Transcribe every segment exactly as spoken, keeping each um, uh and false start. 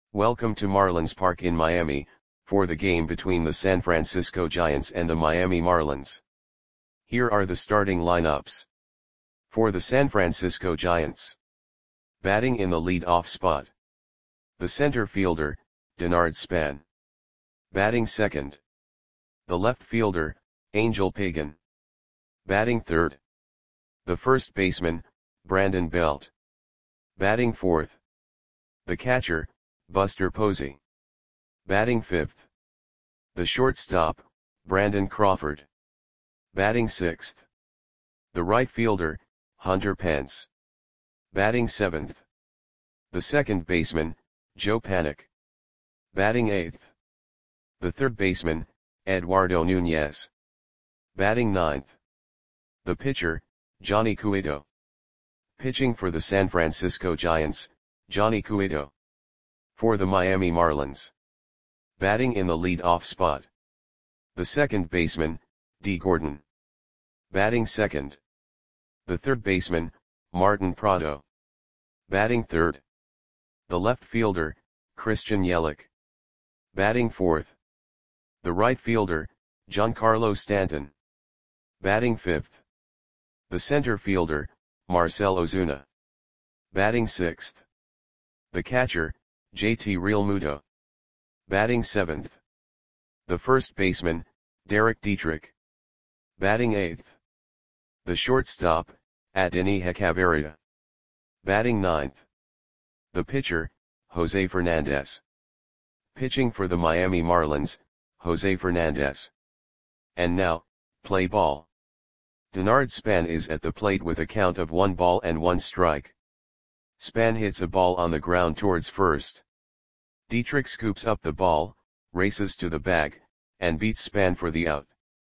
Welcome to Marlins Park in Miami, for the game between the San Francisco Giants and the Miami Marlins. Here are the starting lineups. For the San Francisco Giants. Batting in the lead-off spot. The center fielder, Denard Span. Batting second. The left fielder, Angel Pagan. Batting third. The first baseman, Brandon Belt. Batting fourth. The catcher, Buster Posey. Batting fifth. The shortstop, Brandon Crawford. Batting sixth. The right fielder, Hunter Pence. Batting seventh. The second baseman, Joe Panik. Batting eighth. The third baseman, Eduardo Nunez. Batting ninth. The pitcher, Johnny Cueto. Pitching for the San Francisco Giants, Johnny Cueto. For the Miami Marlins. Batting in the lead-off spot. The second baseman, Dee Gordon. Batting second. The third baseman, Martin Prado. Batting third. The left fielder, Christian Yelich. Batting fourth. The right fielder, Giancarlo Stanton. Batting fifth. The center fielder, Marcell Ozuna. Batting sixth. The catcher, J T Realmuto. Batting seventh. The first baseman, Derek Dietrich. Batting eighth. The shortstop, Adeiny Hechavarria. Batting ninth. The pitcher, Jose Fernandez. Pitching for the Miami Marlins, Jose Fernandez. And now, play ball. Denard Span is at the plate with a count of one ball and one strike. Span hits a ball on the ground towards first. Dietrich scoops up the ball, races to the bag, and beats Span for the out.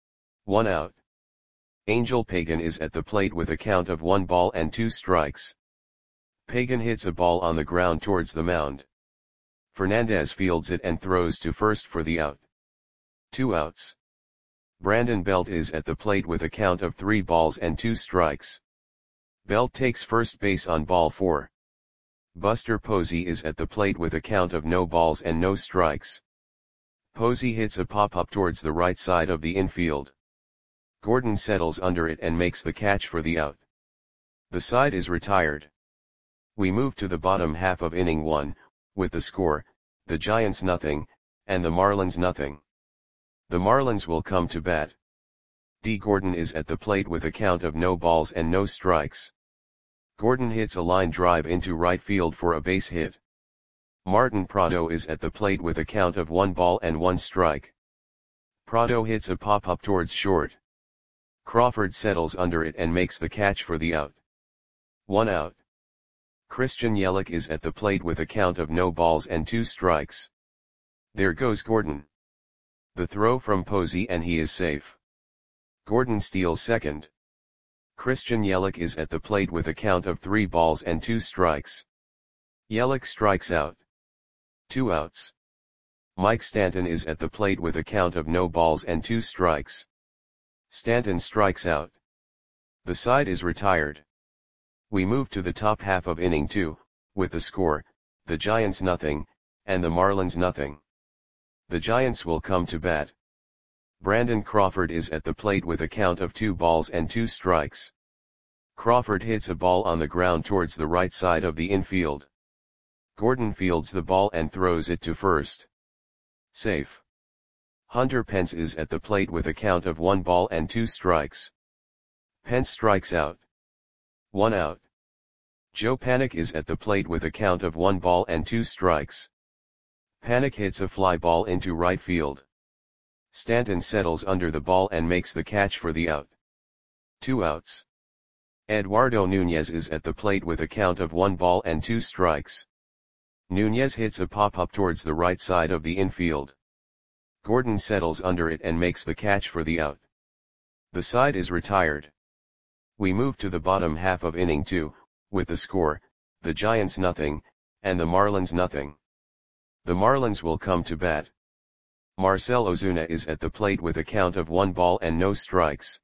One out. Angel Pagan is at the plate with a count of one ball and two strikes. Pagan hits a ball on the ground towards the mound. Fernandez fields it and throws to first for the out. Two outs. Brandon Belt is at the plate with a count of three balls and two strikes. Belt takes first base on ball four. Buster Posey is at the plate with a count of no balls and no strikes. Posey hits a pop-up towards the right side of the infield. Gordon settles under it and makes the catch for the out. The side is retired. We move to the bottom half of inning one, with the score, the Giants nothing, and the Marlins nothing. The Marlins will come to bat. Dee Gordon is at the plate with a count of no balls and no strikes. Gordon hits a line drive into right field for a base hit. Martin Prado is at the plate with a count of one ball and one strike. Prado hits a pop-up towards short. Crawford settles under it and makes the catch for the out. One out. Christian Yelich is at the plate with a count of no balls and two strikes. There goes Gordon. The throw from Posey and he is safe. Gordon steals second. Christian Yelich is at the plate with a count of three balls and two strikes. Yelich strikes out. Two outs. Mike Stanton is at the plate with a count of no balls and two strikes. Stanton strikes out. The side is retired. We move to the top half of inning two, with the score, the Giants nothing, and the Marlins nothing. The Giants will come to bat. Brandon Crawford is at the plate with a count of two balls and two strikes. Crawford hits a ball on the ground towards the right side of the infield. Gordon fields the ball and throws it to first. Safe. Hunter Pence is at the plate with a count of one ball and two strikes. Pence strikes out. One out. Joe Panik is at the plate with a count of one ball and two strikes. Panik hits a fly ball into right field. Stanton settles under the ball and makes the catch for the out. Two outs. Eduardo Nunez is at the plate with a count of one ball and two strikes. Nunez hits a pop-up towards the right side of the infield. Gordon settles under it and makes the catch for the out. The side is retired. We move to the bottom half of inning two, with the score, the Giants nothing, and the Marlins nothing. The Marlins will come to bat. Marcell Ozuna is at the plate with a count of one ball and no strikes.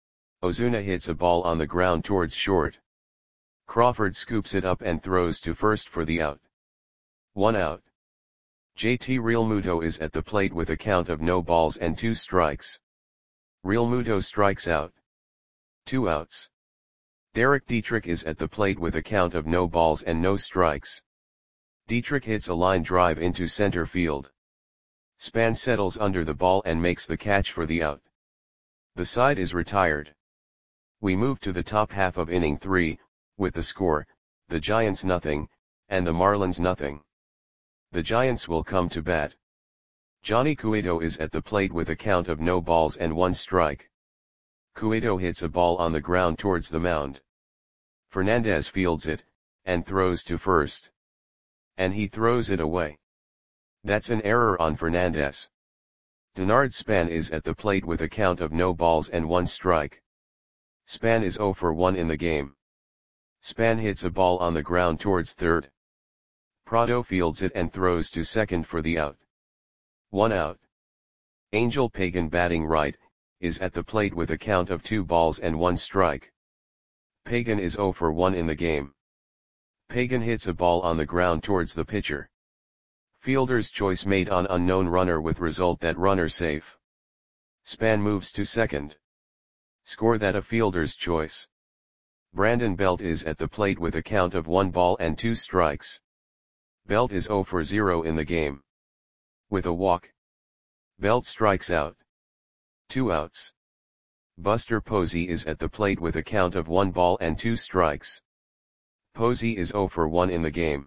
Ozuna hits a ball on the ground towards short. Crawford scoops it up and throws to first for the out. One out. J T Realmuto is at the plate with a count of no balls and two strikes. Realmuto strikes out. Two outs. Derek Dietrich is at the plate with a count of no balls and no strikes. Dietrich hits a line drive into center field. Span settles under the ball and makes the catch for the out. The side is retired. We move to the top half of inning three, with the score, the Giants nothing, and the Marlins nothing. The Giants will come to bat. Johnny Cueto is at the plate with a count of no balls and one strike. Cueto hits a ball on the ground towards the mound. Fernandez fields it, and throws to first. And he throws it away. That's an error on Fernandez. Denard Span is at the plate with a count of no balls and one strike. Span is oh for one in the game. Span hits a ball on the ground towards third. Prado fields it and throws to second for the out. One out. Angel Pagan, batting right, is at the plate with a count of two balls and one strike. Pagan is oh for one in the game. Pagan hits a ball on the ground towards the pitcher. Fielder's choice made on unknown runner with result that runner safe. Span moves to second. Score that a fielder's choice. Brandon Belt is at the plate with a count of one ball and two strikes. Belt is oh for zero in the game. With a walk. Belt strikes out. Two outs. Buster Posey is at the plate with a count of one ball and two strikes. Posey is oh for one in the game.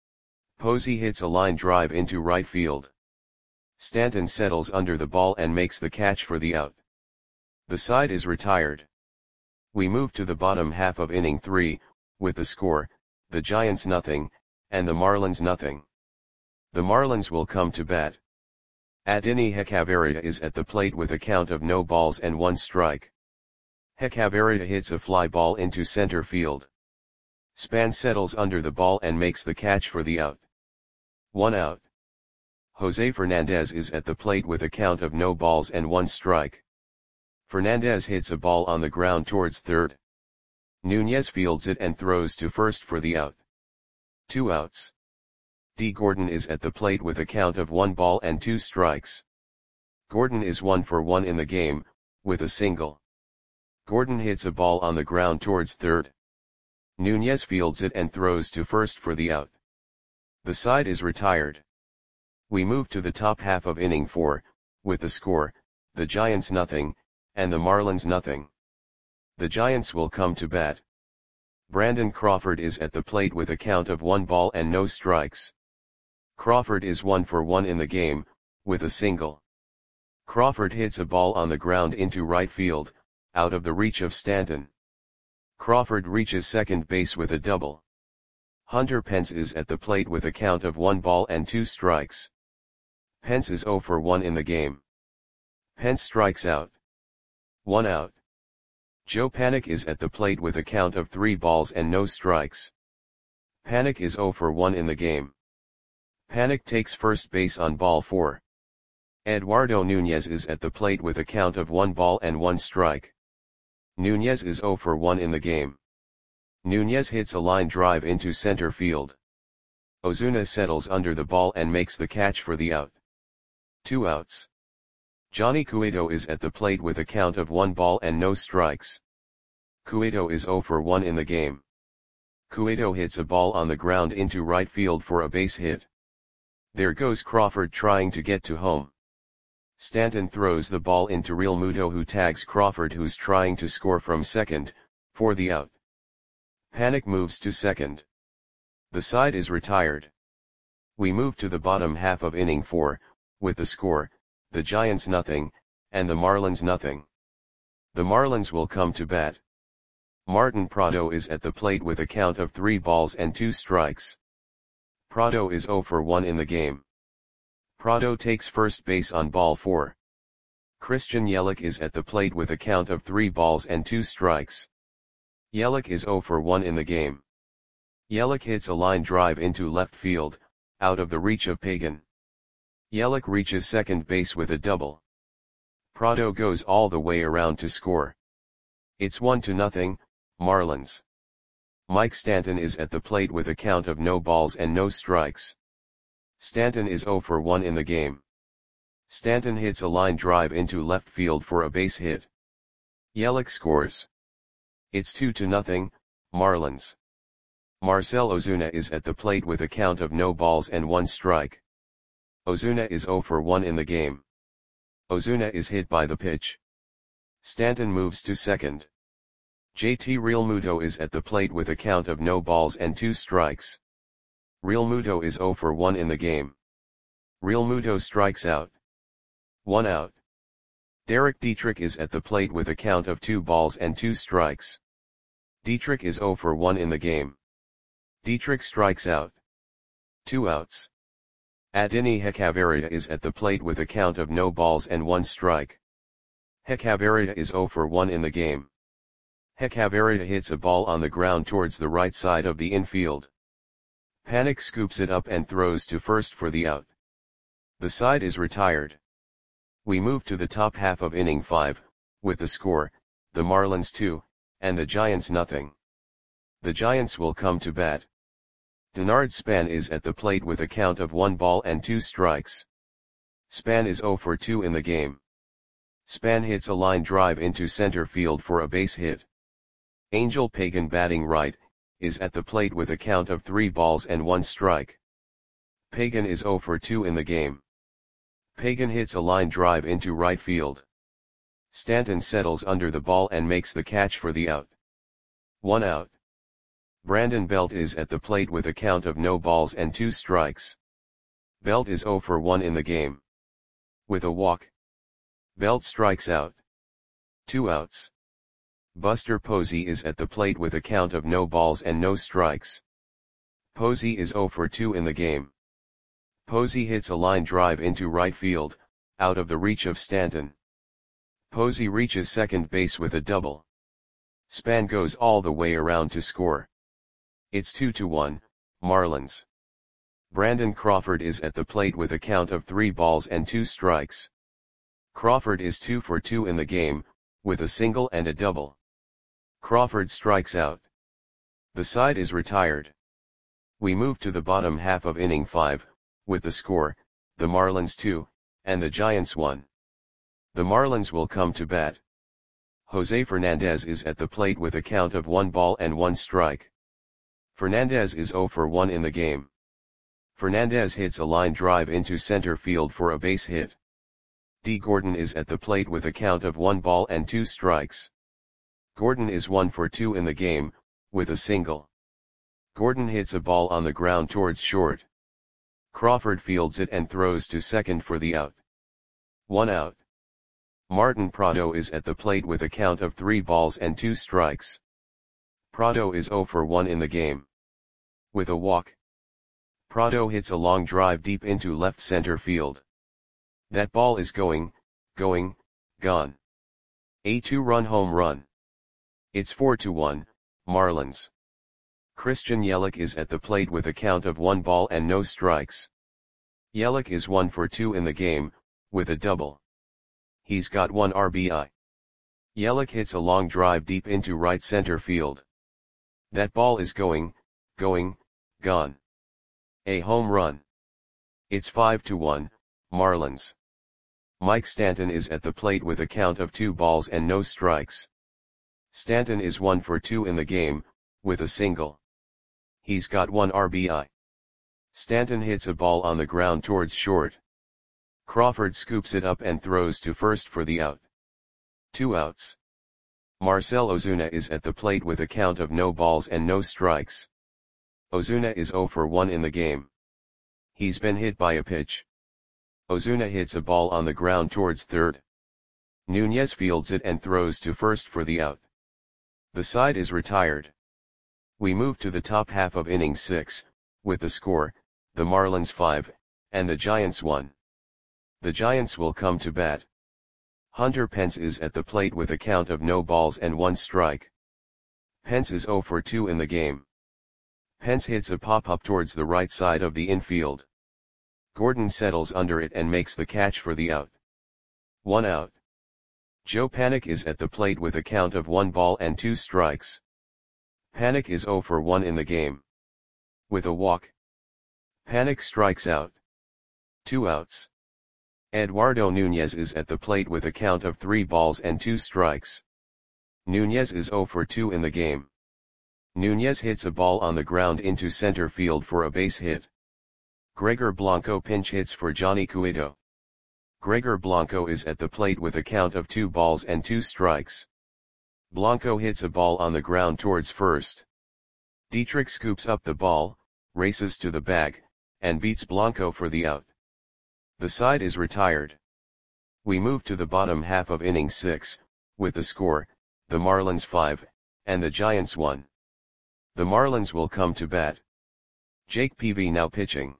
Posey hits a line drive into right field. Stanton settles under the ball and makes the catch for the out. The side is retired. We move to the bottom half of inning three, with the score, the Giants nothing, and the Marlins nothing. The Marlins will come to bat. Adeiny Hechavarria is at the plate with a count of no balls and one strike. Hechavarria hits a fly ball into center field. Span settles under the ball and makes the catch for the out. One out. Jose Fernandez is at the plate with a count of no balls and one strike. Fernandez hits a ball on the ground towards third. Nunez fields it and throws to first for the out. Two outs. D. Gordon is at the plate with a count of one ball and two strikes. Gordon is one for one in the game, with a single. Gordon hits a ball on the ground towards third. Nunez fields it and throws to first for the out. The side is retired. We move to the top half of inning four, with the score, the Giants nothing, and the Marlins nothing. The Giants will come to bat. Brandon Crawford is at the plate with a count of one ball and no strikes. Crawford is one for one in the game, with a single. Crawford hits a ball on the ground into right field, out of the reach of Stanton. Crawford reaches second base with a double. Hunter Pence is at the plate with a count of one ball and two strikes. Pence is oh for one in the game. Pence strikes out. One out. Joe Panik is at the plate with a count of three balls and no strikes. Panik is oh for one in the game. Panik takes first base on ball four. Eduardo Nunez is at the plate with a count of one ball and one strike. Nunez is oh for one in the game. Nunez hits a line drive into center field. Ozuna settles under the ball and makes the catch for the out. Two outs. Johnny Cueto is at the plate with a count of one ball and no strikes. Cueto is oh for one in the game. Cueto hits a ball on the ground into right field for a base hit. There goes Crawford trying to get to home. Stanton throws the ball into Realmuto, who tags Crawford, who's trying to score from second, for the out. Panik moves to second. The side is retired. We move to the bottom half of inning four, with the score, the Giants nothing, and the Marlins nothing. The Marlins will come to bat. Martin Prado is at the plate with a count of three balls and two strikes. Prado is oh for one in the game. Prado takes first base on ball four. Christian Yelich is at the plate with a count of three balls and two strikes. Yelich is oh for one in the game. Yelich hits a line drive into left field, out of the reach of Pagan. Yelich reaches second base with a double. Prado goes all the way around to score. It's one to nothing, Marlins. Mike Stanton is at the plate with a count of no balls and no strikes. Stanton is zero for one in the game. Stanton hits a line drive into left field for a base hit. Yelich scores. It's two to nothing, Marlins. Marcell Ozuna is at the plate with a count of no balls and one strike. Ozuna is zero for one in the game. Ozuna is hit by the pitch. Stanton moves to second. J T Realmuto is at the plate with a count of no balls and two strikes. Realmuto is zero for one in the game. Realmuto strikes out. One out. Derek Dietrich is at the plate with a count of two balls and two strikes. Dietrich is zero for one in the game. Dietrich strikes out. Two outs. Adeiny Hechavarria is at the plate with a count of no balls and one strike. Hechavarria is zero for one in the game. Hechavarria hits a ball on the ground towards the right side of the infield. Panik scoops it up and throws to first for the out. The side is retired. We move to the top half of inning five, with the score, the Marlins two, and the Giants nothing. The Giants will come to bat. Denard Span is at the plate with a count of one ball and two strikes. Span is zero for two in the game. Span hits a line drive into center field for a base hit. Angel Pagan, batting right, is at the plate with a count of three balls and one strike. Pagan is zero for two in the game. Pagan hits a line drive into right field. Stanton settles under the ball and makes the catch for the out. One out. Brandon Belt is at the plate with a count of no balls and two strikes. Belt is zero for one in the game. With a walk, Belt strikes out. Two outs. Buster Posey is at the plate with a count of no balls and no strikes. Posey is zero for two in the game. Posey hits a line drive into right field, out of the reach of Stanton. Posey reaches second base with a double. Span goes all the way around to score. It's two to one, Marlins. Brandon Crawford is at the plate with a count of three balls and two strikes. Crawford is two for two in the game, with a single and a double. Crawford strikes out. The side is retired. We move to the bottom half of inning five, with the score, the Marlins two, and the Giants one. The Marlins will come to bat. Jose Fernandez is at the plate with a count of one ball and one strike. Fernandez is zero for one in the game. Fernandez hits a line drive into center field for a base hit. D. Gordon is at the plate with a count of one ball and two strikes. Gordon is one for two in the game, with a single. Gordon hits a ball on the ground towards short. Crawford fields it and throws to second for the out. One out. Martin Prado is at the plate with a count of three balls and two strikes. Prado is zero for one in the game. With a walk, Prado hits a long drive deep into left center field. That ball is going, going, gone. A two-run home run. It's four to one, Marlins. Christian Yelich is at the plate with a count of one ball and no strikes. Yelich is one for two in the game, with a double. He's got one R B I. Yelich hits a long drive deep into right center field. That ball is going, going, gone. A home run. It's five to one, Marlins. Mike Stanton is at the plate with a count of two balls and no strikes. Stanton is one for two in the game, with a single. He's got one R B I. Stanton hits a ball on the ground towards short. Crawford scoops it up and throws to first for the out. Two outs. Marcell Ozuna is at the plate with a count of no balls and no strikes. Ozuna is zero for one in the game. He's been hit by a pitch. Ozuna hits a ball on the ground towards third. Nunez fields it and throws to first for the out. The side is retired. We move to the top half of inning six, with the score, the Marlins five, and the Giants one. The Giants will come to bat. Hunter Pence is at the plate with a count of no balls and one strike. Pence is zero for two in the game. Pence hits a pop-up towards the right side of the infield. Gordon settles under it and makes the catch for the out. One out. Joe Panik is at the plate with a count of one ball and two strikes. Panik is zero for one in the game. With a walk, Panik strikes out. Two outs. Eduardo Nunez is at the plate with a count of three balls and two strikes. Nunez is zero for two in the game. Nunez hits a ball on the ground into center field for a base hit. Gregor Blanco pinch hits for Johnny Cueto. Gregor Blanco is at the plate with a count of two balls and two strikes. Blanco hits a ball on the ground towards first. Dietrich scoops up the ball, races to the bag, and beats Blanco for the out. The side is retired. We move to the bottom half of inning six, with the score, the Marlins five, and the Giants one. The Marlins will come to bat. Jake Peavy now pitching.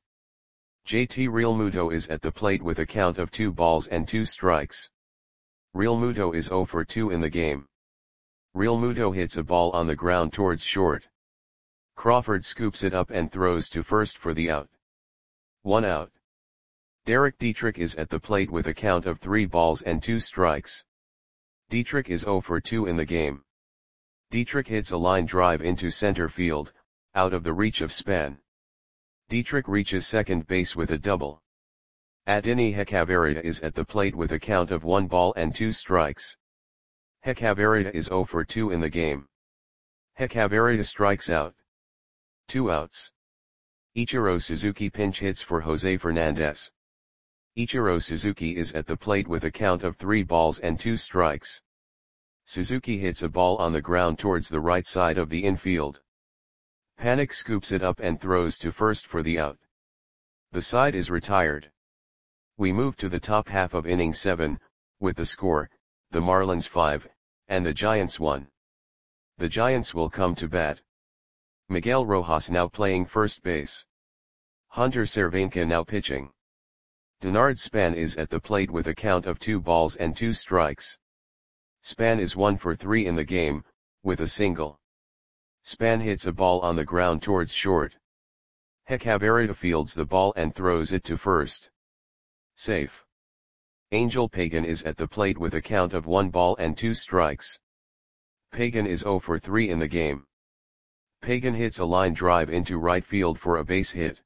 J T Realmuto is at the plate with a count of two balls and two strikes. Realmuto is zero for two in the game. Realmuto hits a ball on the ground towards short. Crawford scoops it up and throws to first for the out. One out. Derek Dietrich is at the plate with a count of three balls and two strikes. Dietrich is zero for two in the game. Dietrich hits a line drive into center field, out of the reach of Span. Dietrich reaches second base with a double. Adeiny Hechavarria is at the plate with a count of one ball and two strikes. Hechavarria is zero for two in the game. Hechavarria strikes out. Two outs. Ichiro Suzuki pinch hits for Jose Fernandez. Ichiro Suzuki is at the plate with a count of three balls and two strikes. Suzuki hits a ball on the ground towards the right side of the infield. Panik scoops it up and throws to first for the out. The side is retired. We move to the top half of inning seven, with the score, the Marlins five, and the Giants one. The Giants will come to bat. Miguel Rojas now playing first base. Hunter Cervenka now pitching. Denard Span is at the plate with a count of two balls and two strikes. Span is one for three in the game, with a single. Span hits a ball on the ground towards short. Hechavarria fields the ball and throws it to first. Safe. Angel Pagan is at the plate with a count of one ball and two strikes. Pagan is zero for three in the game. Pagan hits a line drive into right field for a base hit.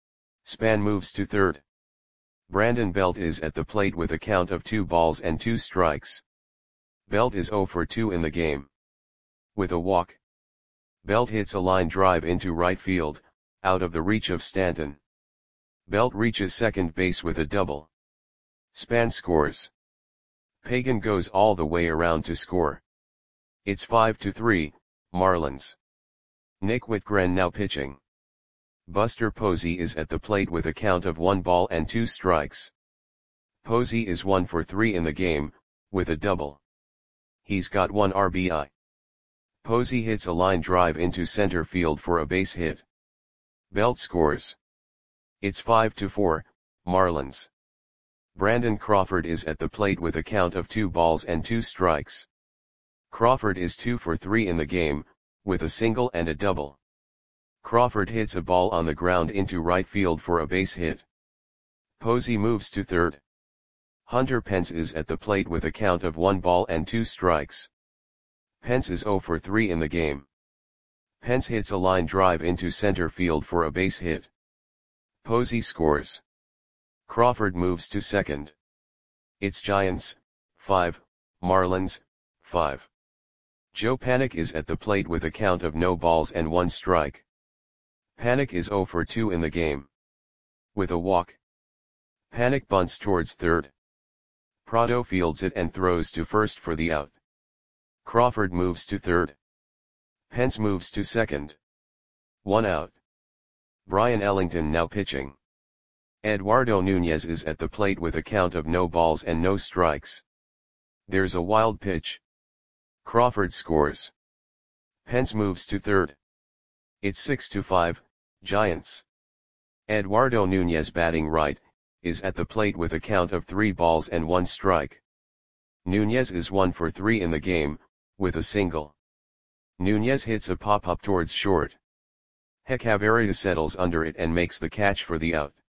Span moves to third. Brandon Belt is at the plate with a count of two balls and two strikes. Belt is zero for two in the game. With a walk. Belt hits a line drive into right field, out of the reach of Stanton. Belt reaches second base with a double. Span scores. Pagan goes all the way around to score. It's five to three, Marlins. Nick Whitgren now pitching. Buster Posey is at the plate with a count of one ball and two strikes. Posey is one for three in the game, with a double. He's got one R B I. Posey hits a line drive into center field for a base hit. Belt scores. It's five to four, Marlins. Brandon Crawford is at the plate with a count of two balls and two strikes. Crawford is two for three in the game, with a single and a double. Crawford hits a ball on the ground into right field for a base hit. Posey moves to third. Hunter Pence is at the plate with a count of one ball and two strikes. Pence is zero for three in the game. Pence hits a line drive into center field for a base hit. Posey scores. Crawford moves to second. It's Giants, five, Marlins, five. Joe Panik is at the plate with a count of no balls and one strike. Panik is zero for two in the game. With a walk. Panik bunts towards third. Prado fields it and throws to first for the out. Crawford moves to third. Pence moves to second. One out. Brian Ellington now pitching. Eduardo Nunez is at the plate with a count of no balls and no strikes. There's a wild pitch. Crawford scores. Pence moves to third. It's six to five, Giants. Eduardo Nunez batting right, is at the plate with a count of three balls and one strike. Nunez is one for three in the game, with a single. Nunez hits a pop-up towards short. Hechavarria settles under it and makes the catch for the out.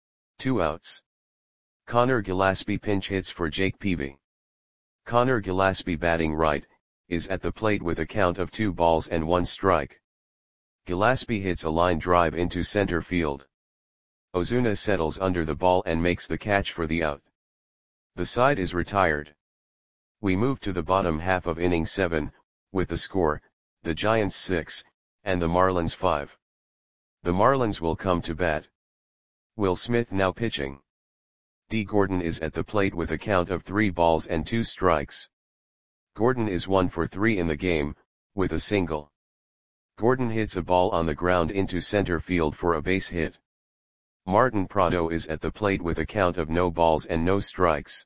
Two outs. Connor Gillaspie pinch hits for Jake Peavy. Connor Gillaspie batting right, is at the plate with a count of two balls and one strike. Gillaspie hits a line drive into center field. Ozuna settles under the ball and makes the catch for the out. The side is retired. We move to the bottom half of inning seven, with the score, the Giants six, and the Marlins five. The Marlins will come to bat. Will Smith now pitching. D. Gordon is at the plate with a count of three balls and two strikes. Gordon is one for three in the game, with a single. Gordon hits a ball on the ground into center field for a base hit. Martin Prado is at the plate with a count of no balls and no strikes.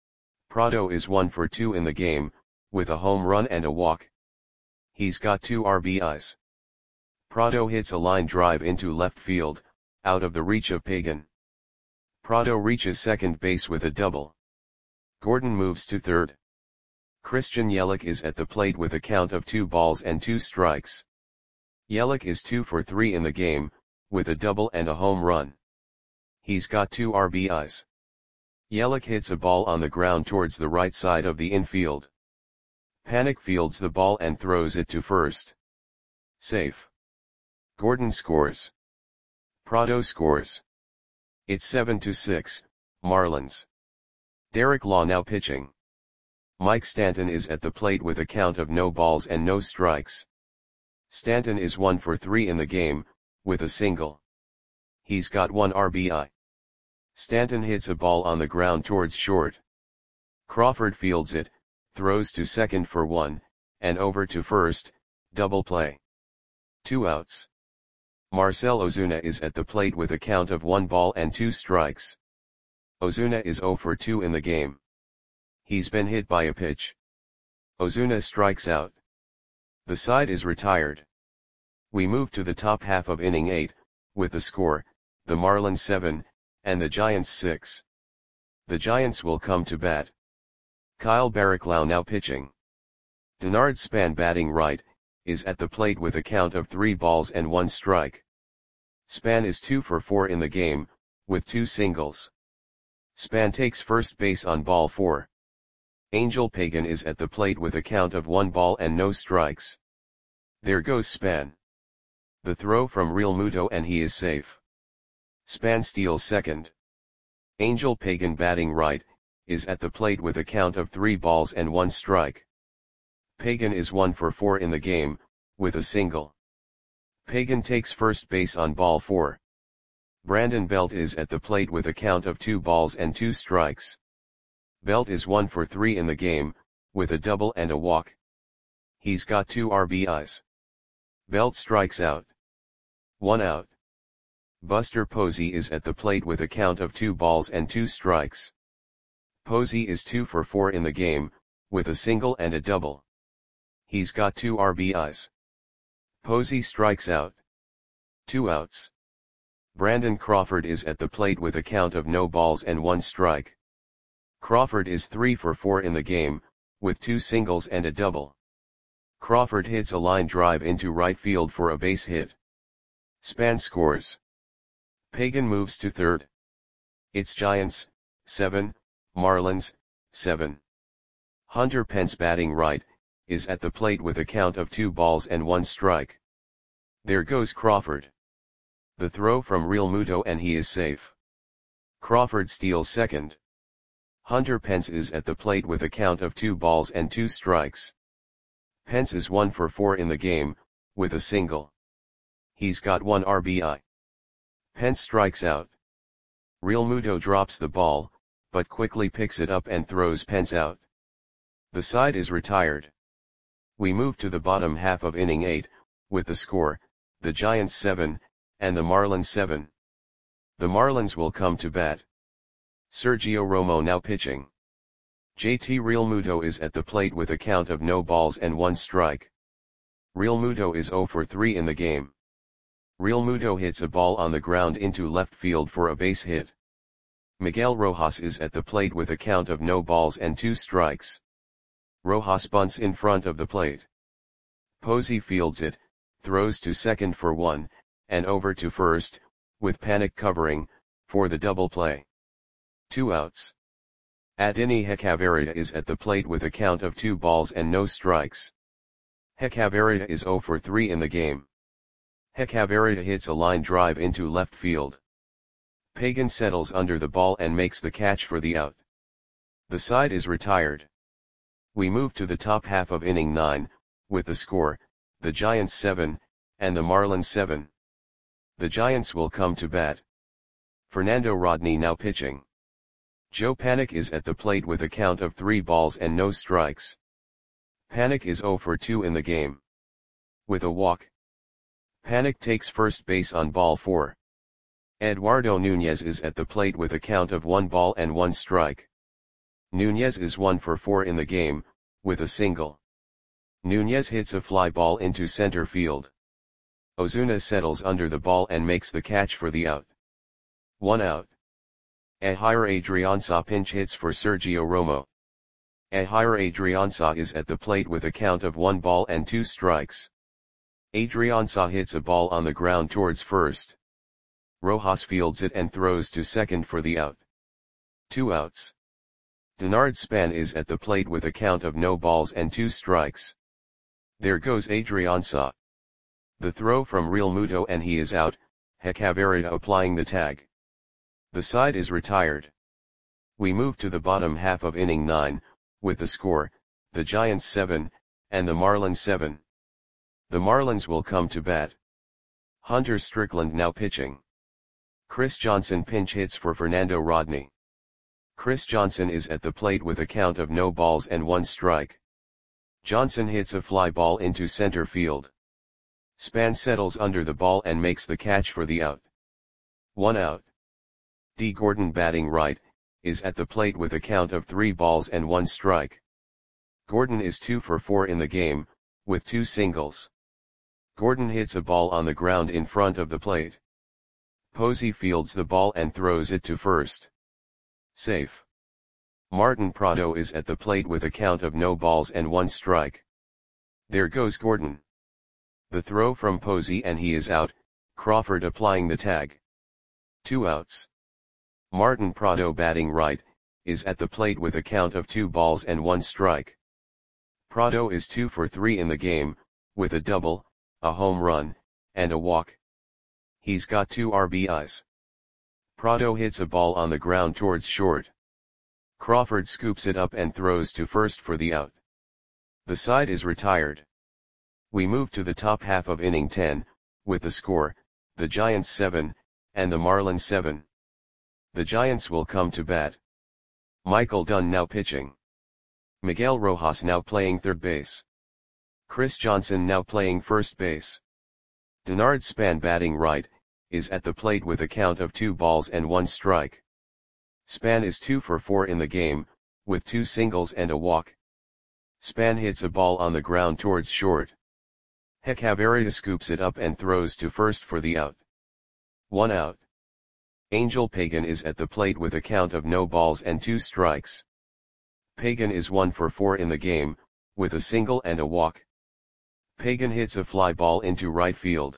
Prado is one for two in the game, with a home run and a walk. He's got two R B Is. Prado hits a line drive into left field, out of the reach of Pagan. Prado reaches second base with a double. Gordon moves to third. Christian Yelich is at the plate with a count of two balls and two strikes. Yelich is two for three in the game, with a double and a home run. He's got two R B Is. Yelich hits a ball on the ground towards the right side of the infield. Panik fields the ball and throws it to first. Safe. Gordon scores. Prado scores. It's seven to six, Marlins. Derek Law now pitching. Mike Stanton is at the plate with a count of no balls and no strikes. Stanton is one for three in the game, with a single. He's got one R B I. Stanton hits a ball on the ground towards short. Crawford fields it, throws to second for one, and over to first, double play. Two outs. Marcell Ozuna is at the plate with a count of one ball and two strikes. Ozuna is zero for two in the game. He's been hit by a pitch. Ozuna strikes out. The side is retired. We move to the top half of inning eight, with the score, the Marlins seven, and the Giants six. The Giants will come to bat. Kyle Barraclough now pitching. Denard Span batting right, is at the plate with a count of three balls and one strike. Span is two for four in the game, with two singles. Span takes first base on ball four. Angel Pagan is at the plate with a count of one ball and no strikes. There goes Span. The throw from Real Muto and he is safe. Span steals second. Angel Pagan batting right, is at the plate with a count of three balls and one strike. Pagan is one for four in the game, with a single. Pagan takes first base on ball four. Brandon Belt is at the plate with a count of two balls and two strikes. Belt is one for three in the game, with a double and a walk. He's got two R B Is. Belt strikes out. One out. Buster Posey is at the plate with a count of two balls and two strikes. Posey is two for four in the game, with a single and a double. He's got two R B Is. Posey strikes out. Two outs. Brandon Crawford is at the plate with a count of no balls and one strike. Crawford is three for four in the game, with two singles and a double. Crawford hits a line drive into right field for a base hit. Span scores. Pagan moves to third. It's Giants, seven, Marlins, seven. Hunter Pence batting right, is at the plate with a count of two balls and one strike. There goes Crawford. The throw from Real Muto and he is safe. Crawford steals second. Hunter Pence is at the plate with a count of two balls and two strikes. Pence is one for four in the game, with a single. He's got one R B I. Pence strikes out. Real Muto drops the ball, but quickly picks it up and throws Pence out. The side is retired. We move to the bottom half of inning eight, with the score, the Giants seven, and the Marlins seven. The Marlins will come to bat. Sergio Romo now pitching. J T Real Muto is at the plate with a count of no balls and one strike. Real Muto is zero for three in the game. Real Muto hits a ball on the ground into left field for a base hit. Miguel Rojas is at the plate with a count of no balls and two strikes. Rojas bunts in front of the plate. Posey fields it, throws to second for one, and over to first, with Panik covering, for the double play. Two outs. Adeiny Hechavarria is at the plate with a count of two balls and no strikes. Hechavarria is zero for three in the game. Hechavarria hits a line drive into left field. Pagan settles under the ball and makes the catch for the out. The side is retired. We move to the top half of inning nine, with the score, the Giants seven, and the Marlins seven. The Giants will come to bat. Fernando Rodney now pitching. Joe Panik is at the plate with a count of three balls and no strikes. Panik is zero for two in the game. With a walk. Panik takes first base on ball four. Eduardo Nunez is at the plate with a count of one ball and one strike. Nunez is one for four in the game, with a single. Nunez hits a fly ball into center field. Ozuna settles under the ball and makes the catch for the out. One out. Ehire Adrianza pinch hits for Sergio Romo. Ehire Adrianza is at the plate with a count of one ball and two strikes. Adrianza hits a ball on the ground towards first. Rojas fields it and throws to second for the out. Two outs. Denard Span is at the plate with a count of no balls and two strikes. There goes Adrianza. The throw from Real Muto and he is out, Hechavarria applying the tag. The side is retired. We move to the bottom half of inning nine, with the score, the Giants seven, and the Marlins seven. The Marlins will come to bat. Hunter Strickland now pitching. Chris Johnson pinch hits for Fernando Rodney. Chris Johnson is at the plate with a count of no balls and one strike. Johnson hits a fly ball into center field. Span settles under the ball and makes the catch for the out. One out. D. Gordon batting right, is at the plate with a count of three balls and one strike. Gordon is two for four in the game, with two singles. Gordon hits a ball on the ground in front of the plate. Posey fields the ball and throws it to first. Safe. Martin Prado is at the plate with a count of no balls and one strike. There goes Gordon. The throw from Posey and he is out, Crawford applying the tag. Two outs. Martin Prado batting right, is at the plate with a count of two balls and one strike. Prado is two for three in the game, with a double, a home run, and a walk. He's got two R B Is. Prado hits a ball on the ground towards short. Crawford scoops it up and throws to first for the out. The side is retired. We move to the top half of inning ten, with the score, the Giants seven, and the Marlins seven. The Giants will come to bat. Michael Dunn now pitching. Miguel Rojas now playing third base. Chris Johnson now playing first base. Denard Span batting right, is at the plate with a count of two balls and one strike. Span is two for four in the game, with two singles and a walk. Span hits a ball on the ground towards short. Hechavarria scoops it up and throws to first for the out. One out. Angel Pagan is at the plate with a count of no balls and two strikes. Pagan is one for four in the game, with a single and a walk. Pagan hits a fly ball into right field.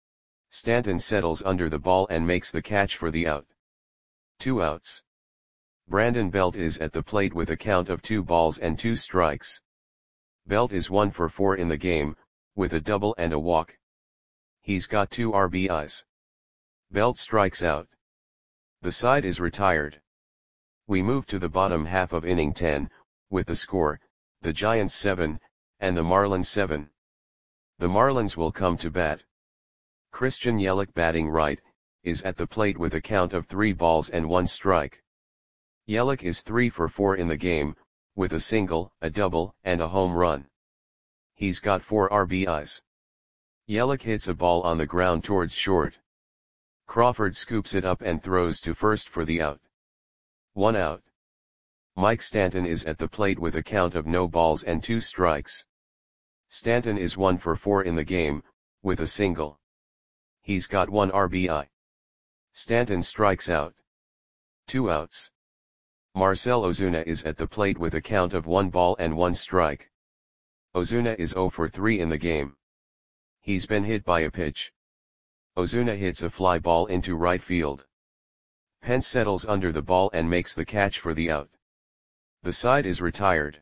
Stanton settles under the ball and makes the catch for the out. Two outs. Brandon Belt is at the plate with a count of two balls and two strikes. Belt is one for four in the game, with a double and a walk. He's got two R B Is. Belt strikes out. The side is retired. We move to the bottom half of inning ten, with the score, the Giants seven, and the Marlins seven. The Marlins will come to bat. Christian Yelich batting right, is at the plate with a count of three balls and one strike. Yelich is three for four in the game, with a single, a double, and a home run. He's got four R B Is. Yelich hits a ball on the ground towards short. Crawford scoops it up and throws to first for the out. One out. Mike Stanton is at the plate with a count of no balls and two strikes. Stanton is one for four in the game, with a single. He's got one R B I. Stanton strikes out. Two outs. Marcell Ozuna is at the plate with a count of one ball and one strike. Ozuna is zero for three in the game. He's been hit by a pitch. Ozuna hits a fly ball into right field. Pence settles under the ball and makes the catch for the out. The side is retired.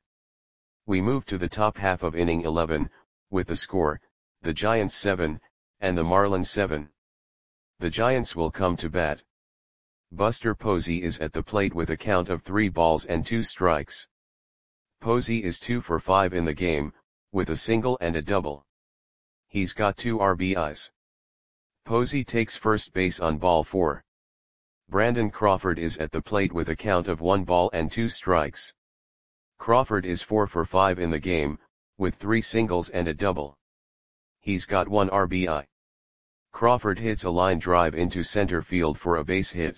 We move to the top half of inning eleven, with the score, the Giants seven, and the Marlins seven. The Giants will come to bat. Buster Posey is at the plate with a count of three balls and two strikes. Posey is two for five in the game, with a single and a double. He's got two R B Is. Posey takes first base on ball four. Brandon Crawford is at the plate with a count of one ball and two strikes. Crawford is four for five in the game, with three singles and a double. He's got one R B I. Crawford hits a line drive into center field for a base hit.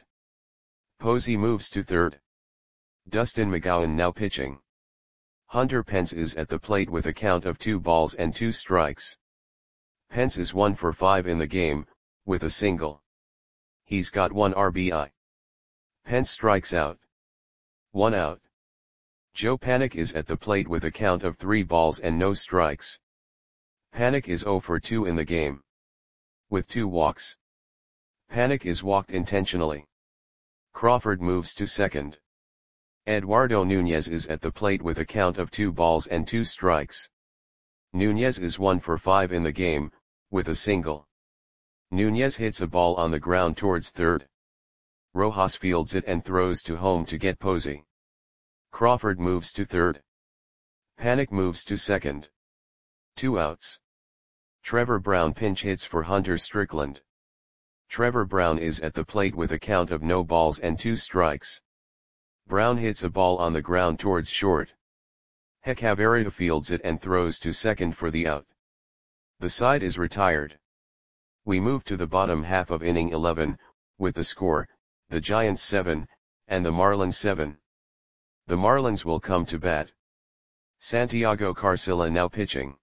Posey moves to third. Dustin McGowan now pitching. Hunter Pence is at the plate with a count of two balls and two strikes. Pence is one for five in the game, with a single. He's got one R B I. Pence strikes out. One out. Joe Panik is at the plate with a count of three balls and no strikes. Panik is zero for two in the game, with two walks. Panik is walked intentionally. Crawford moves to second. Eduardo Nunez is at the plate with a count of two balls and two strikes. Nunez is one for five in the game, with a single. Nunez hits a ball on the ground towards third. Rojas fields it and throws to home to get Posey. Crawford moves to third. Panik moves to second. Two outs. Trevor Brown pinch hits for Hunter Strickland. Trevor Brown is at the plate with a count of no balls and two strikes. Brown hits a ball on the ground towards short. Hechavarria fields it and throws to second for the out. The side is retired. We move to the bottom half of inning eleven, with the score, the Giants seven, and the Marlins seven. The Marlins will come to bat. Santiago Carcilla now pitching.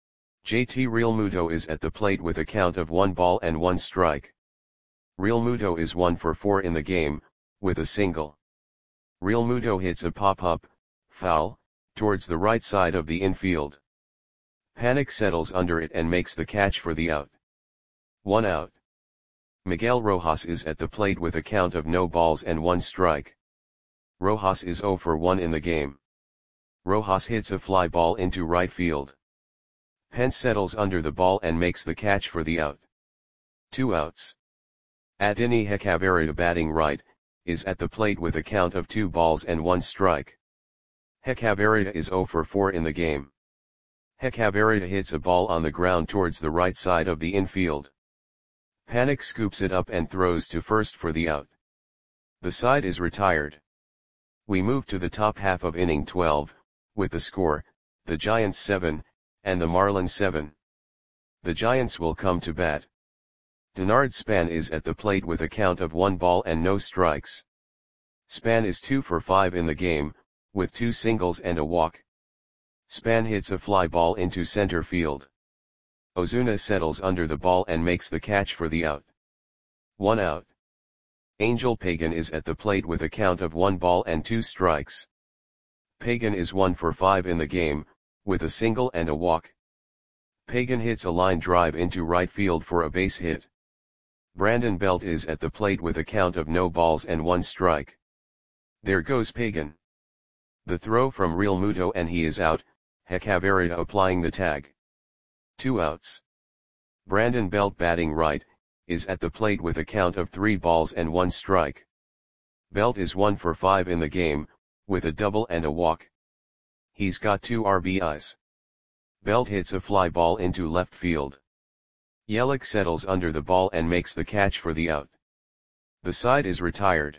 J T Realmuto is at the plate with a count of one ball and one strike. Realmuto is one for four in the game, with a single. Realmuto hits a pop-up, foul, towards the right side of the infield. Panik settles under it and makes the catch for the out. One out. Miguel Rojas is at the plate with a count of no balls and one strike. Rojas is zero for one in the game. Rojas hits a fly ball into right field. Pence settles under the ball and makes the catch for the out. Two outs. Adeiny Hechavarria batting right, is at the plate with a count of two balls and one strike. Hechavarria is zero for four in the game. Hechavarria hits a ball on the ground towards the right side of the infield. Panik scoops it up and throws to first for the out. The side is retired. We move to the top half of inning twelve, with the score, the Giants seven, and the Marlins seven. The Giants will come to bat. Denard Span is at the plate with a count of one ball and no strikes. Span is two for five in the game, with two singles and a walk. Span hits a fly ball into center field. Ozuna settles under the ball and makes the catch for the out. One out. Angel Pagan is at the plate with a count of one ball and two strikes. Pagan is one for five in the game, with a single and a walk. Pagan hits a line drive into right field for a base hit. Brandon Belt is at the plate with a count of no balls and one strike. There goes Pagan. The throw from Realmuto and he is out, Hechavarria applying the tag. Two outs. Brandon Belt batting right, is at the plate with a count of three balls and one strike. Belt is one for five in the game, with a double and a walk. He's got two R B Is. Belt hits a fly ball into left field. Yelich settles under the ball and makes the catch for the out. The side is retired.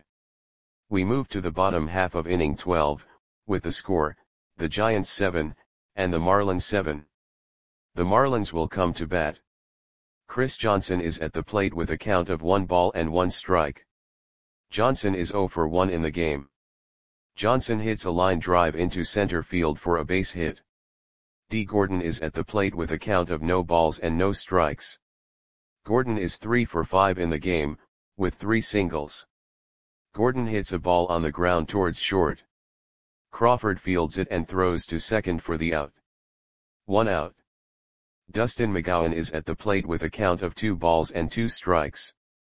We move to the bottom half of inning twelve, with the score, the Giants seven, and the Marlins seven. The Marlins will come to bat. Chris Johnson is at the plate with a count of one ball and one strike. Johnson is zero for one in the game. Johnson hits a line drive into center field for a base hit. D. Gordon is at the plate with a count of no balls and no strikes. Gordon is three for five in the game, with three singles. Gordon hits a ball on the ground towards short. Crawford fields it and throws to second for the out. One out. Dustin McGowan is at the plate with a count of two balls and two strikes.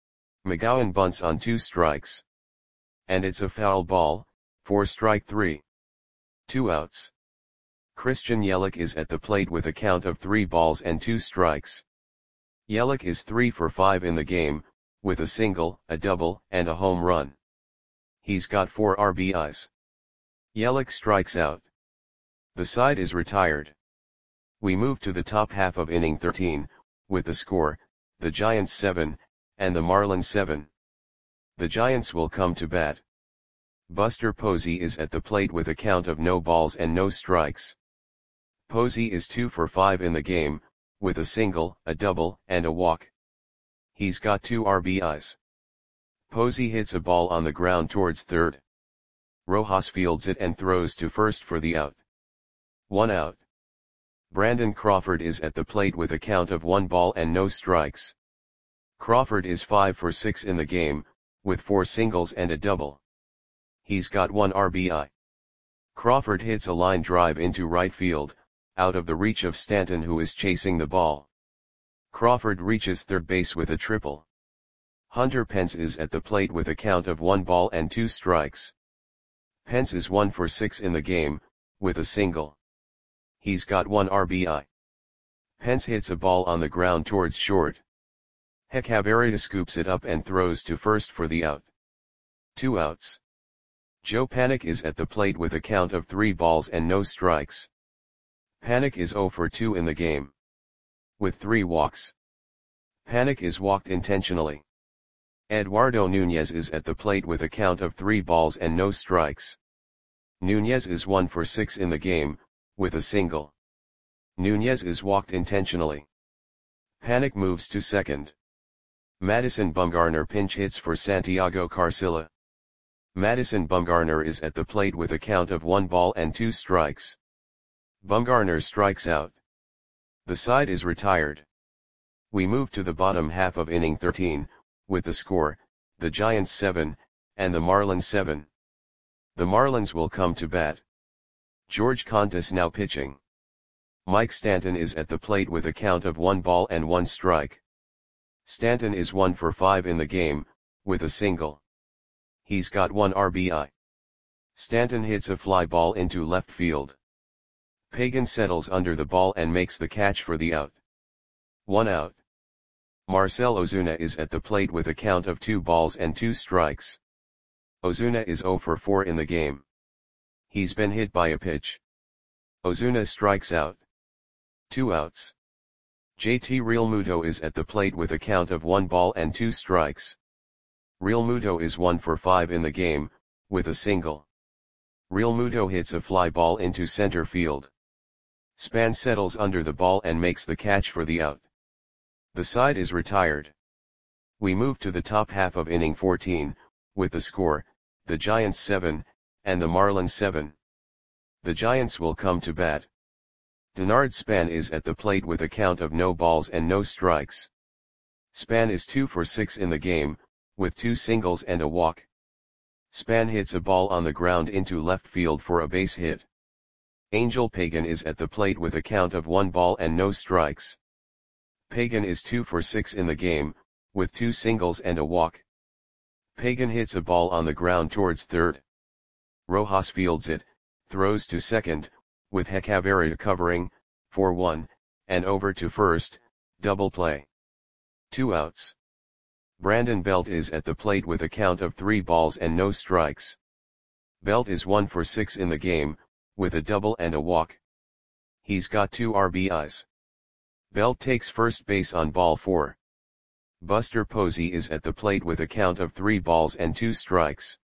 McGowan bunts on two strikes. And it's a foul ball, for strike three. Two outs. Christian Yelich is at the plate with a count of three balls and two strikes. Yelich is three for five in the game, with a single, a double, and a home run. He's got four R B Is. Yelich strikes out. The side is retired. We move to the top half of inning thirteen, with the score, the Giants seven, and the Marlins seven. The Giants will come to bat. Buster Posey is at the plate with a count of no balls and no strikes. Posey is two for five in the game, with a single, a double, and a walk. He's got two R B Is. Posey hits a ball on the ground towards third. Rojas fields it and throws to first for the out. One out. Brandon Crawford is at the plate with a count of one ball and no strikes. Crawford is five for six in the game, with four singles and a double. He's got one R B I. Crawford hits a line drive into right field, out of the reach of Stanton, who is chasing the ball. Crawford reaches third base with a triple. Hunter Pence is at the plate with a count of one ball and two strikes. Pence is one for six in the game, with a single. He's got one R B I. Pence hits a ball on the ground towards short. Hechavarria scoops it up and throws to first for the out. Two outs. Joe Panik is at the plate with a count of three balls and no strikes. Panik is zero for two in the game, with three walks. Panik is walked intentionally. Eduardo Nunez is at the plate with a count of three balls and no strikes. Nunez is one for six in the game, with a single. Nunez is walked intentionally. Panik moves to second. Madison Bumgarner pinch hits for Santiago Carcilla. Madison Bumgarner is at the plate with a count of one ball and two strikes. Bumgarner strikes out. The side is retired. We move to the bottom half of inning thirteen, with the score, the Giants seven, and the Marlins seven. The Marlins will come to bat. George Contis now pitching. Mike Stanton is at the plate with a count of one ball and one strike. Stanton is one for five in the game, with a single. He's got one R B I. Stanton hits a fly ball into left field. Pagan settles under the ball and makes the catch for the out. One out. Marcell Ozuna is at the plate with a count of two balls and two strikes. Ozuna is zero for four in the game. He's been hit by a pitch. Ozuna strikes out. Two outs. J T Realmuto is at the plate with a count of one ball and two strikes. Realmuto is one for five in the game, with a single. Realmuto hits a fly ball into center field. Span settles under the ball and makes the catch for the out. The side is retired. We move to the top half of inning fourteen, with the score, the Giants seven, and the Marlins seven. The Giants will come to bat. Denard Span is at the plate with a count of no balls and no strikes. Span is two for six in the game, with two singles and a walk. Span hits a ball on the ground into left field for a base hit. Angel Pagan is at the plate with a count of one ball and no strikes. Pagan is two for six in the game, with two singles and a walk. Pagan hits a ball on the ground towards third. Rojas fields it, throws to second, with Hechavarria covering, for one, and over to first, double play. Two outs. Brandon Belt is at the plate with a count of three balls and no strikes. Belt is one for six in the game, with a double and a walk. He's got two R B Is. Belt takes first base on ball four. Buster Posey is at the plate with a count of three balls and two strikes.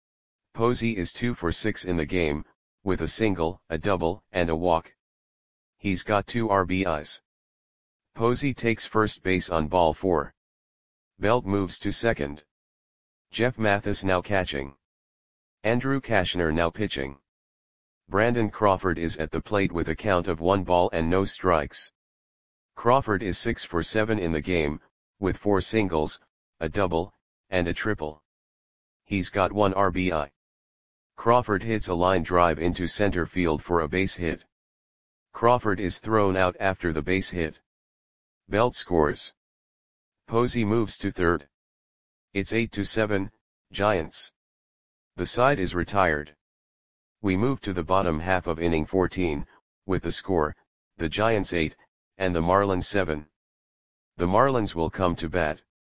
Posey is two for six in the game, with a single, a double, and a walk. He's got two R B Is. Posey takes first base on ball four. Belt moves to second. Jeff Mathis now catching. Andrew Cashner now pitching. Brandon Crawford is at the plate with a count of one ball and no strikes. Crawford is six for seven in the game, with four singles, a double, and a triple. He's got one R B I. Crawford hits a line drive into center field for a base hit. Crawford is thrown out after the base hit. Belt scores. Posey moves to third. It's eight to seven, Giants. The side is retired. We move to the bottom half of inning fourteen, with the score, the Giants eight, and the Marlins seven. The Marlins will come to bat.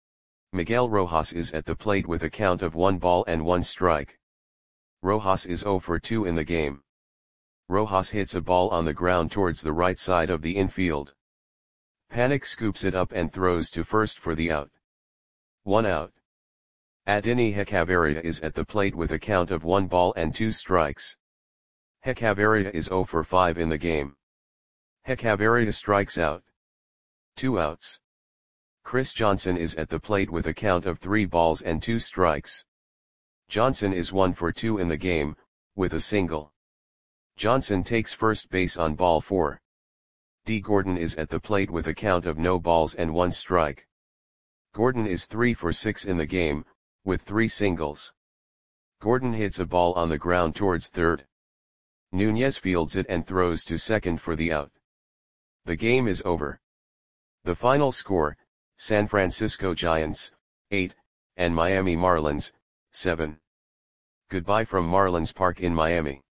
Miguel Rojas is at the plate with a count of one ball and one strike. Rojas is zero for two in the game. Rojas hits a ball on the ground towards the right side of the infield. Panik scoops it up and throws to first for the out. One out. Adeiny Hechavarria is at the plate with a count of one ball and two strikes. Hechavarria is zero for five in the game. Hechavarria strikes out. Two outs. Chris Johnson is at the plate with a count of three balls and two strikes. Johnson is one for two in the game, with a single. Johnson takes first base on ball four. D. Gordon is at the plate with a count of no balls and one strike. Gordon is three for six in the game, with three singles. Gordon hits a ball on the ground towards third. Nunez fields it and throws to second for the out. The game is over. The final score, San Francisco Giants, eight, and Miami Marlins, seven. Goodbye from Marlins Park in Miami.